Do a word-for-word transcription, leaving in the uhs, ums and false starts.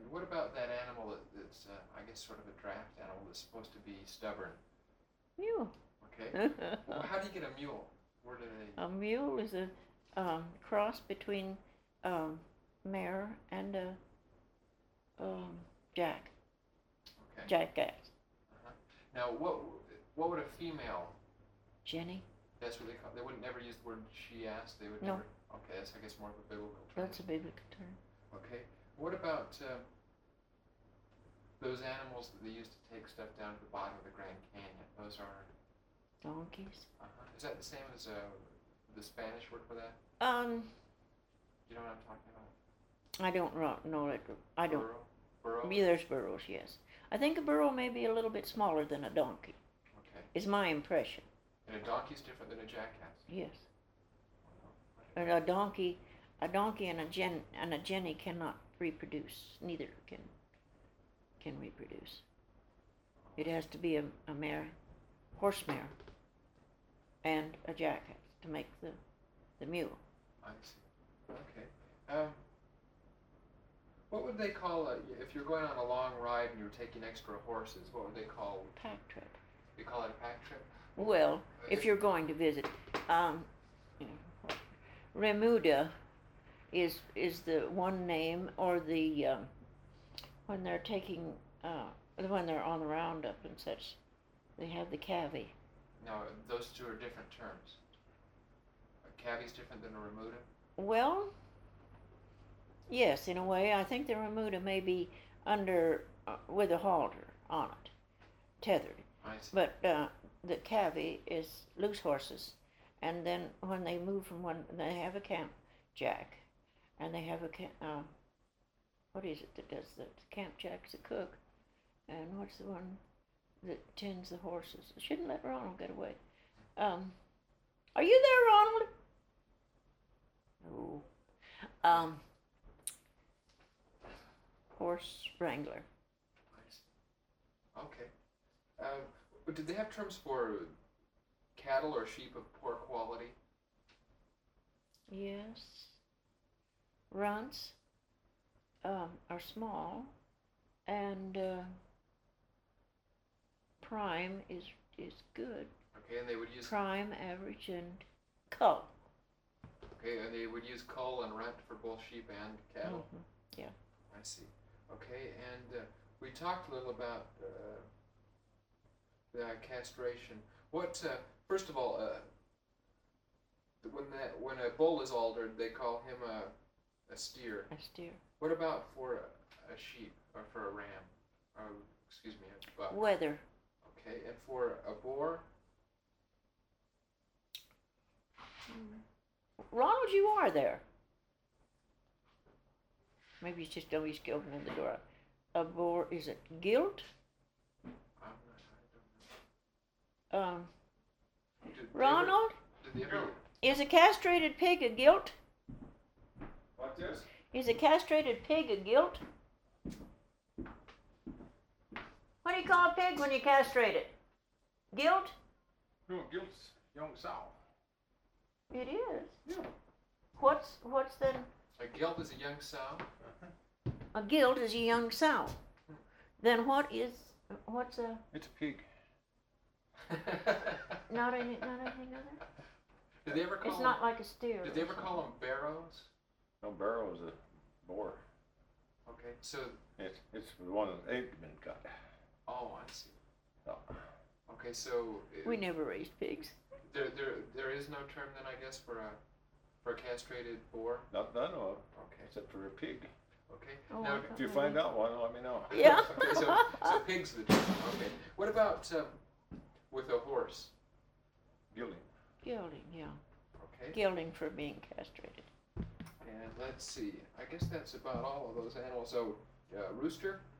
what about that animal that, that's, uh, I guess, sort of a draft animal that's supposed to be stubborn? Mule. Okay. Well, how do you get a mule? Where do they? A mule is a um, cross between um, mare and a um, jack. Okay. Jackass. Uh-huh. Now, what what would a female? Jenny. That's what they call. They wouldn't never use the word she asked. They would No. never. Okay, that's I guess more of a biblical term. That's a biblical term. Okay. What about uh, those animals that they used to take stuff down to the bottom of the Grand Canyon? Those are donkeys. Uh-huh. Is that the same as uh, the Spanish word for that? Um. You know what I'm talking about? I don't know it. I don't. Burro? Burro? Yeah, there's burros, yes. I think a burro may be a little bit smaller than a donkey. Okay. Is my impression. And a donkey's different than a jackass? Yes. And a donkey, a donkey and a gen and a jenny cannot reproduce. Neither can can reproduce. It has to be a, a mare, horse mare, and a jackass to make the the mule. I see. Okay. Um, what would they call a, if you're going on a long ride and you're taking extra horses? What would they call? Pack trip. You call it a pack trip? Well, if you're going to visit, um, remuda is is the one name, or the um, when they're taking uh, when they're on the roundup and such, they have the cavy. No, those two are different terms. A cavy's different than a remuda? Well, yes, in a way. I think the remuda may be under uh, with a halter on it, tethered. I see. But uh, the cavy is loose horses, and then when they move from one, they have a camp jack, and they have a camp, uh, what is it that does that? The camp jack's a cook, and what's the one that tends the horses? I shouldn't let Ronald get away. Um, are you there, Ronald? No. Um, horse wrangler. Nice. Okay. Uh, but did they have terms for cattle or sheep of poor quality? Yes. Runts um, are small, and uh, prime is is good. Okay, and they would use Prime, average, and cull. Okay, and they would use cull and runt for both sheep and cattle. Mm-hmm. Yeah. I see. Okay, and uh, we talked a little about uh, the castration. What? Uh, first of all, uh, when that when a bull is altered, they call him a a steer. A steer. What about for a, a sheep or for a ram? Or, excuse me, a buck. Weather. Okay, and for a boar? Ronald, you are there. Maybe it's just always opening the door. A boar, is it gilt? I'm not, I don't know. Um, Did they Ronald, ever, did they ever, is a castrated pig a gilt? What's this? Is a castrated pig a gilt? What do you call a pig when you castrate it? Gilt? No, gilt's young sow. It is. Yeah. What's what's then? a gilt is a young sow? A gilt is a young sow. Then what is what's a It's a pig. not any not anything other? Did they ever call It's them, not like a steer. Did they ever call them barrows? No, barrow is a boar. Okay, so It's it's the one that ain't been cut. oh, I see. No. Okay, so it, We never raised pigs. there there there is no term then, I guess, for a for a castrated boar. Not that I know of, Okay, except for a pig. okay. Oh, now, I thought If you maybe- find out one, let me know. Yeah. okay, so so pigs the term. Okay. What about um, with a horse? Gilding. Gelding, yeah. Okay. Gelding for being castrated. And let's see. I guess that's about all of those animals. So uh, rooster.